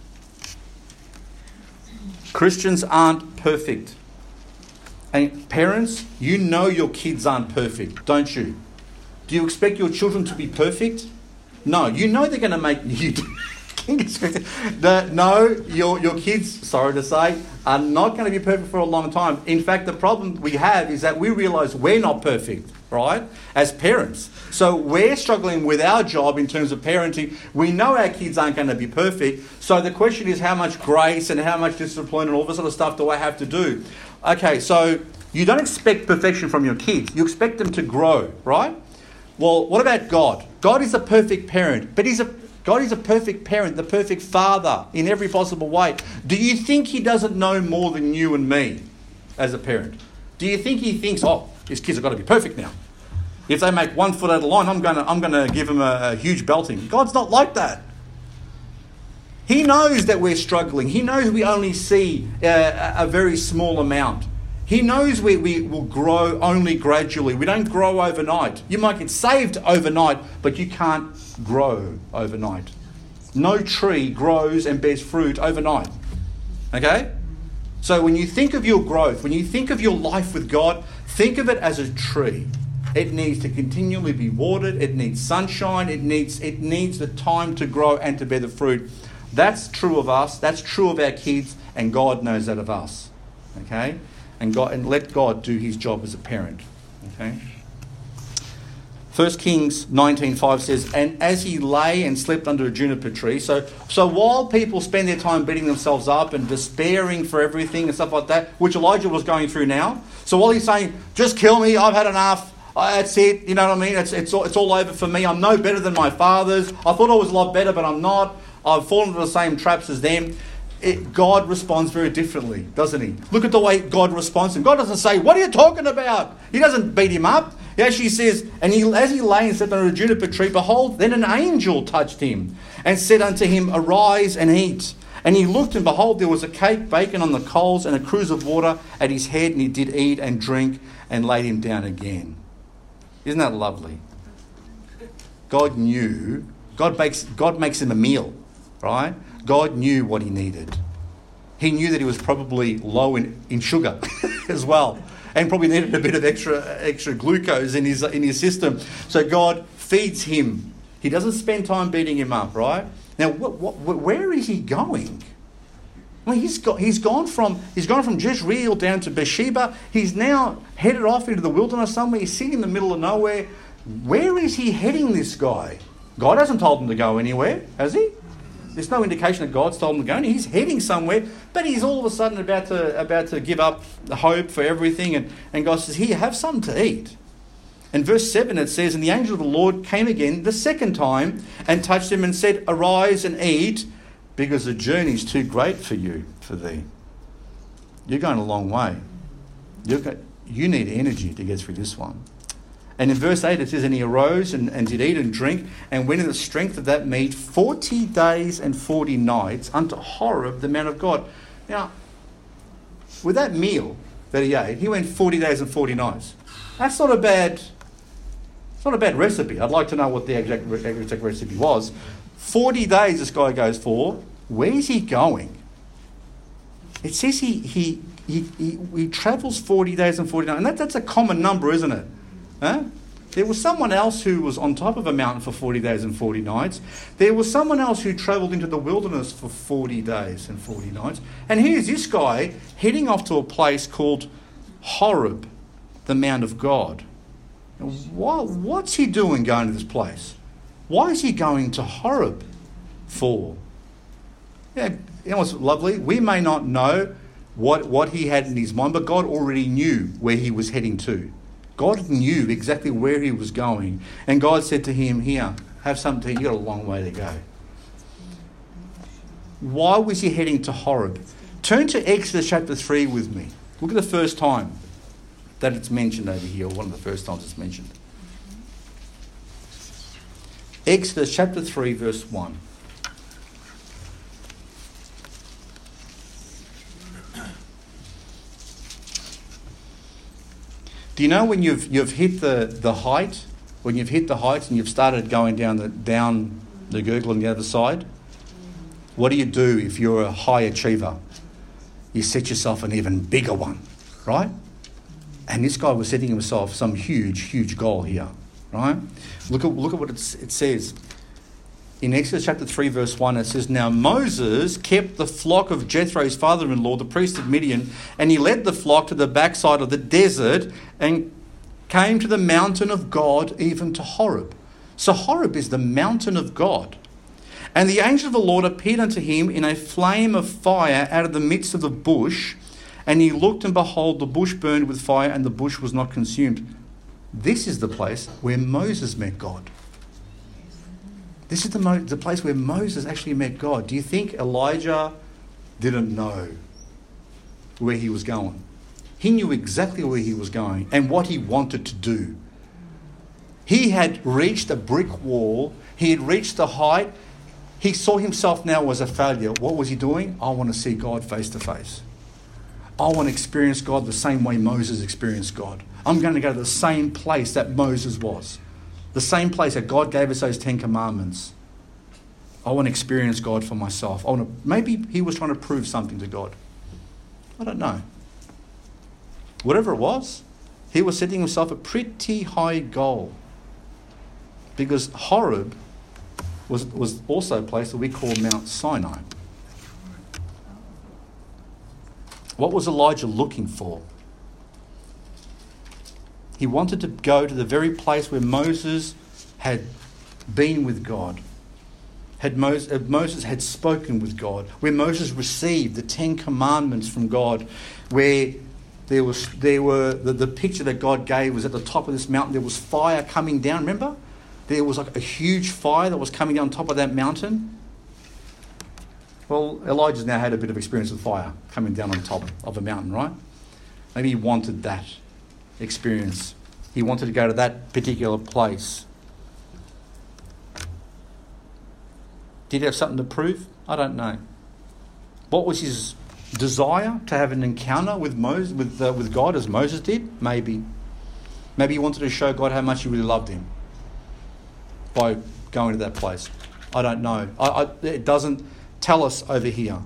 Christians aren't perfect. And parents, you know your kids aren't perfect, don't you? Do you expect your children to be perfect? No, you know they're going to make you. No, your kids, sorry to say, are not going to be perfect for a long time. In fact, the problem we have is that we realise we're not perfect, right, as parents. So we're struggling with our job in terms of parenting. We know our kids aren't going to be perfect. So the question is, how much grace and how much discipline and all this sort of stuff do I have to do? Okay, so you don't expect perfection from your kids. You expect them to grow, right? Well, what about God? God is a perfect parent, but God is a perfect parent, the perfect father in every possible way. Do you think he doesn't know more than you and me as a parent? Do you think he thinks, oh, his kids have got to be perfect now? If they make 1 foot out of line, I'm going to give them a huge belting. God's not like that. He knows that we're struggling. He knows we only see a very small amount. He knows we will grow only gradually. We don't grow overnight. You might get saved overnight, but you can't grow overnight. No tree grows and bears fruit overnight. Okay? So when you think of your growth, when you think of your life with God, think of it as a tree. It needs to continually be watered. It needs sunshine. It needs the time to grow and to bear the fruit. That's true of us. That's true of our kids, and God knows that of us. Okay? And let God do his job as a parent. Okay? 1 Kings 19:5 says, and as he lay and slept under a juniper tree, so while people spend their time beating themselves up and despairing for everything and stuff like that, which Elijah was going through now, so while he's saying, just kill me, I've had enough, that's it, you know what I mean, it's all over for me, I'm no better than my fathers, I thought I was a lot better but I'm not, I've fallen into the same traps as them. God responds very differently, doesn't he? Look at the way God responds. And God doesn't say, what are you talking about? He doesn't beat him up. He actually says, and as he lay and slept under a juniper tree, behold, then an angel touched him and said unto him, arise and eat. And he looked, and behold, there was a cake baken on the coals and a cruse of water at his head, and he did eat and drink and laid him down again. Isn't that lovely? God knew. God makes him a meal, right? God knew what he needed. He knew that he was probably low in sugar as well, and probably needed a bit of extra glucose in his system. So God feeds him. He doesn't spend time beating him up, right? Now, where is he going? Well, he's gone from Jezreel down to Bathsheba. He's now headed off into the wilderness somewhere. He's sitting in the middle of nowhere. Where is he heading, this guy? God hasn't told him to go anywhere, has he? There's no indication that God's told him to go anywhere. He's heading somewhere, but he's all of a sudden about to give up the hope for everything. And God says, here, have something to eat. In verse 7 it says, and the angel of the Lord came again the second time and touched him and said, arise and eat, because the journey's too great for thee. You're going a long way. You need energy to get through this one. And in verse 8 it says, and he arose and did eat and drink, and went in the strength of that meat 40 days and 40 nights unto Horeb, the mount of God. Now, with that meal that he ate, he went 40 days and 40 nights. That's not a bad recipe. I'd like to know what the exact recipe was. 40 days this guy goes for. Where's he going? It says he travels 40 days and 40 nights. And that's a common number, isn't it? Huh? There was someone else who was on top of a mountain for 40 days and 40 nights. There was someone else who travelled into the wilderness for 40 days and 40 nights. And here's this guy heading off to a place called Horeb, the Mount of God. What's he doing going to this place? Why is he going to Horeb for? Yeah, you know what's lovely? We may not know what he had in his mind, but God already knew where he was heading to. God knew exactly where he was going. And God said to him, here, have something to eat. You've got a long way to go. Why was he heading to Horeb? Turn to Exodus chapter 3 with me. Look at the first time that it's mentioned over here, or one of the first times it's mentioned. Exodus chapter 3 verse 1. Do you know when you've hit the height, when you've hit the heights and you've started going down the gurgle on the other side? What do you do if you're a high achiever? You set yourself an even bigger one, right? And this guy was setting himself some huge goal here, right? Look at what it says. In Exodus chapter 3 verse 1 it says, now Moses kept the flock of Jethro, his father-in-law, the priest of Midian, and he led the flock to the backside of the desert and came to the mountain of God, even to Horeb. So Horeb is the mountain of God. And the angel of the Lord appeared unto him in a flame of fire out of the midst of the bush, and he looked, and behold, the bush burned with fire, and the bush was not consumed. This is the place where Moses met God. This is the place where Moses actually met God. Do you think Elijah didn't know where he was going? He knew exactly where he was going and what he wanted to do. He had reached a brick wall. He had reached the height. He saw himself now as a failure. What was he doing? I want to see God face to face. I want to experience God the same way Moses experienced God. I'm going to go to the same place that Moses was. The same place that God gave us those 10 commandments. I want to experience God for myself. Maybe he was trying to prove something to God. I don't know. Whatever it was, he was setting himself a pretty high goal. Because Horeb was also a place that we call Mount Sinai. What was Elijah looking for? He wanted to go to the very place where Moses had been with God. Moses had spoken with God, where Moses received the 10 commandments from God, where there were the picture that God gave was at the top of this mountain. There was fire coming down. Remember, there was like a huge fire that was coming down on top of that mountain. Well, Elijah's now had a bit of experience with fire coming down on top of a mountain, right? Maybe he wanted that experience. He wanted to go to that particular place. Did he have something to prove? I don't know. What was his desire? To have an encounter with Moses, with God, as Moses did? Maybe. Maybe he wanted to show God how much he really loved him by going to that place. I don't know. It doesn't tell us over here.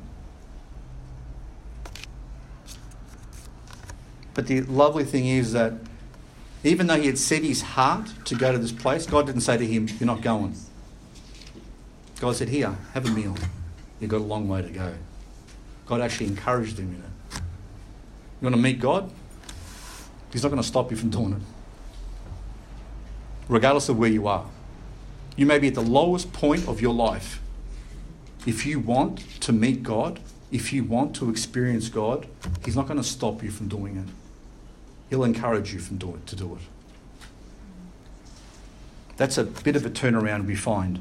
But the lovely thing is that even though he had set his heart to go to this place, God didn't say to him, you're not going. God said, here, have a meal. You've got a long way to go. God actually encouraged him in it. You want to meet God? He's not going to stop you from doing it. Regardless of where you are. You may be at the lowest point of your life. If you want to meet God, if you want to experience God, He's not going to stop you from doing it. He'll encourage you to do it. That's a bit of a turnaround we find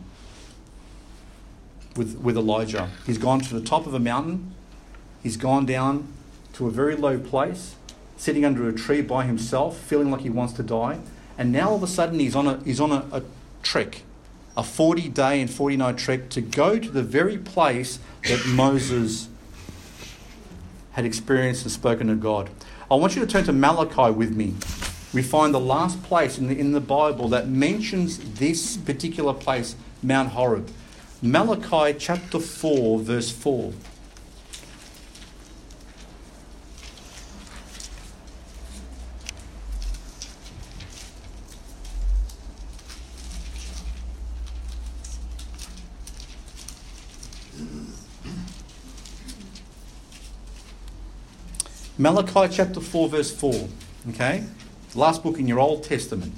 with Elijah. He's gone to the top of a mountain. He's gone down to a very low place, sitting under a tree by himself, feeling like he wants to die. And now all of a sudden he's on a trek, a 40-day and 40-night trek to go to the very place that Moses had experienced and spoken to God. I want you to turn to Malachi with me. We find the last place in the Bible that mentions this particular place, Mount Horeb. Malachi chapter 4, verse 4. Malachi chapter 4, verse 4. Okay? Last book in your Old Testament.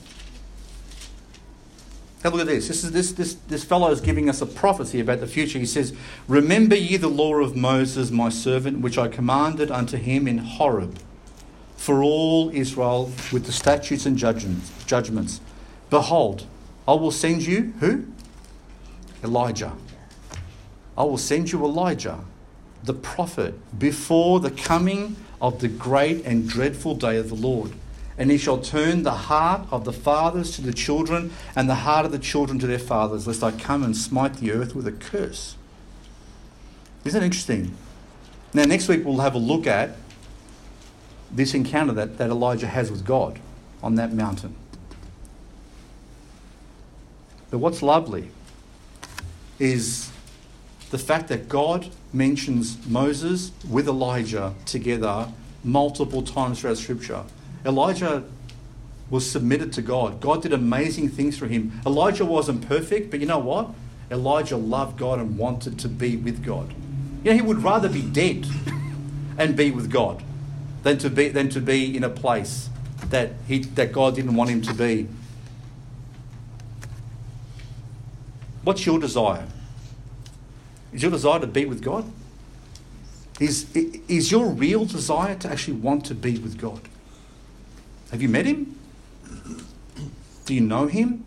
Have a look at this. This fellow is giving us a prophecy about the future. He says, "Remember ye the law of Moses, my servant, which I commanded unto him in Horeb, for all Israel with the statutes and judgments. Behold, I will send you," who? Elijah. "I will send you Elijah, the prophet, before the coming of the great and dreadful day of the Lord. And he shall turn the heart of the fathers to the children, and the heart of the children to their fathers, lest I come and smite the earth with a curse." Isn't that interesting? Now, next week we'll have a look at this encounter that Elijah has with God on that mountain. But what's lovely is the fact that God mentions Moses with Elijah together multiple times throughout Scripture. Elijah was submitted to God. God did amazing things for him. Elijah wasn't perfect, but you know what? Elijah loved God and wanted to be with God. You know, he would rather be dead and be with God than to be in a place that God didn't want him to be. What's your desire? Is your desire to be with God? Is your real desire to actually want to be with God? Have you met him? Do you know him?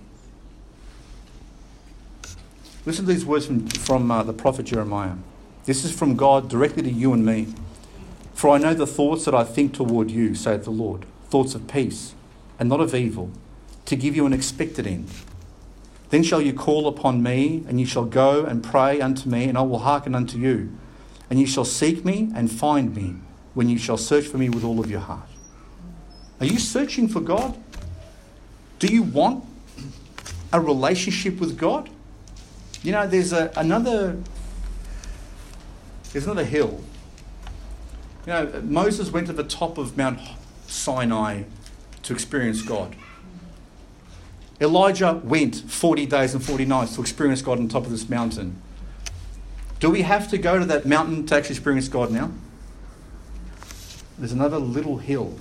Listen to these words from the prophet Jeremiah. This is from God directly to you and me. "For I know the thoughts that I think toward you, saith the Lord, thoughts of peace and not of evil, to give you an expected end. Then shall you call upon me, and ye shall go and pray unto me, and I will hearken unto you. And ye shall seek me and find me, when ye shall search for me with all of your heart." Are you searching for God? Do you want a relationship with God? You know, there's another hill. You know, Moses went to the top of Mount Sinai to experience God. Elijah went 40 days and 40 nights to experience God on top of this mountain. Do we have to go to that mountain to actually experience God now? There's another little hill.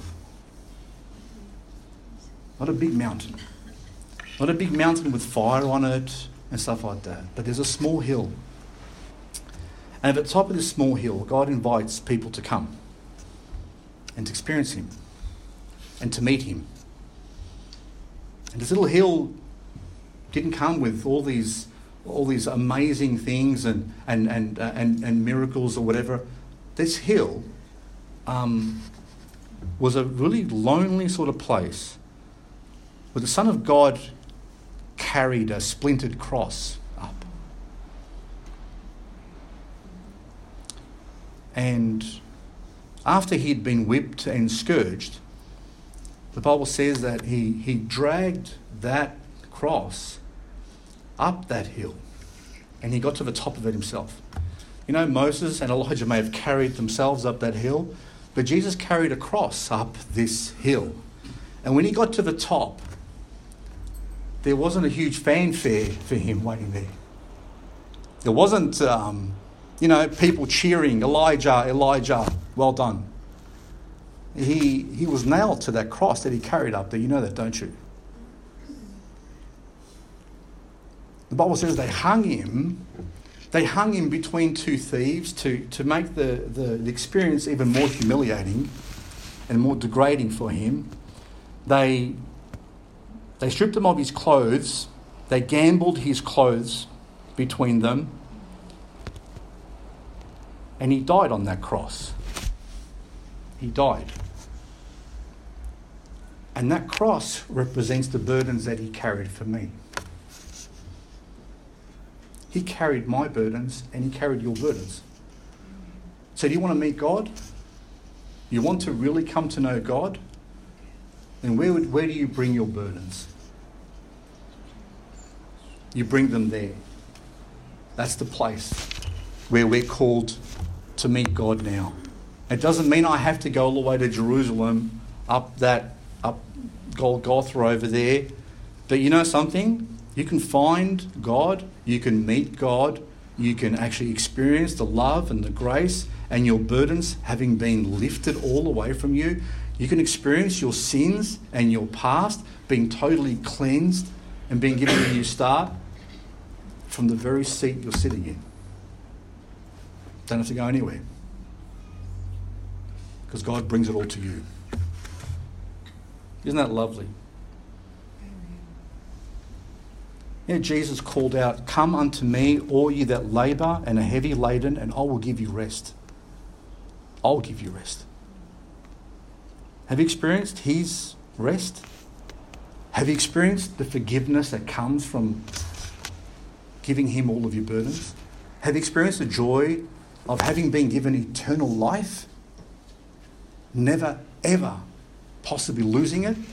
Not a big mountain. Not a big mountain with fire on it and stuff like that. But there's a small hill. And at the top of this small hill, God invites people to come and to experience him and to meet him. And this little hill didn't come with all these amazing things and miracles or whatever. This hill was a really lonely sort of place where the Son of God carried a splintered cross up. And after he'd been whipped and scourged, the Bible says that he dragged that cross up that hill, and he got to the top of it himself. You know, Moses and Elijah may have carried themselves up that hill, but Jesus carried a cross up this hill. And when he got to the top, there wasn't a huge fanfare for him waiting there. There wasn't, people cheering, "Elijah, Elijah, well done." He was nailed to that cross that he carried up there. You know that, don't you? The Bible says they hung him. They hung him between two thieves to make the experience even more humiliating and more degrading for him. They stripped him of his clothes. They gambled his clothes between them. And he died on that cross. He died. And that cross represents the burdens that he carried for me. He carried my burdens and he carried your burdens. So do you want to meet God? You want to really come to know God? Then where do you bring your burdens? You bring them there. That's the place where we're called to meet God now. It doesn't mean I have to go all the way to Jerusalem, up Golgotha over there. But you know something? You can find God, you can meet God, you can actually experience the love and the grace and your burdens having been lifted all away from you. You can experience your sins and your past being totally cleansed and being given a new start from the very seat you're sitting in. Don't have to go anywhere, because God brings it all to you. Isn't that lovely? You know, Jesus called out, "Come unto me, all you that labour and are heavy laden, and I will give you rest." I'll give you rest. Have you experienced his rest? Have you experienced the forgiveness that comes from giving him all of your burdens? Have you experienced the joy of having been given eternal life? Never, ever possibly losing it?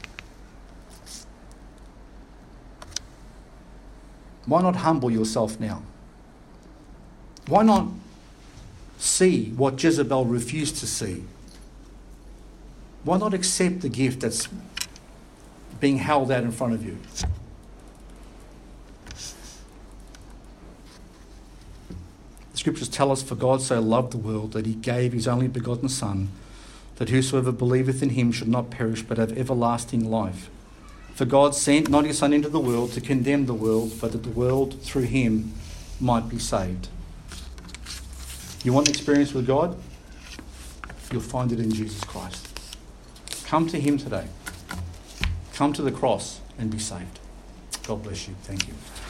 Why not humble yourself now? Why not see what Jezebel refused to see? Why not accept the gift that's being held out in front of you? The scriptures tell us, "For God so loved the world that he gave his only begotten Son, that whosoever believeth in him should not perish but have everlasting life. For God sent not his Son into the world to condemn the world, but that the world through him might be saved." You want experience with God? You'll find it in Jesus Christ. Come to him today. Come to the cross and be saved. God bless you. Thank you.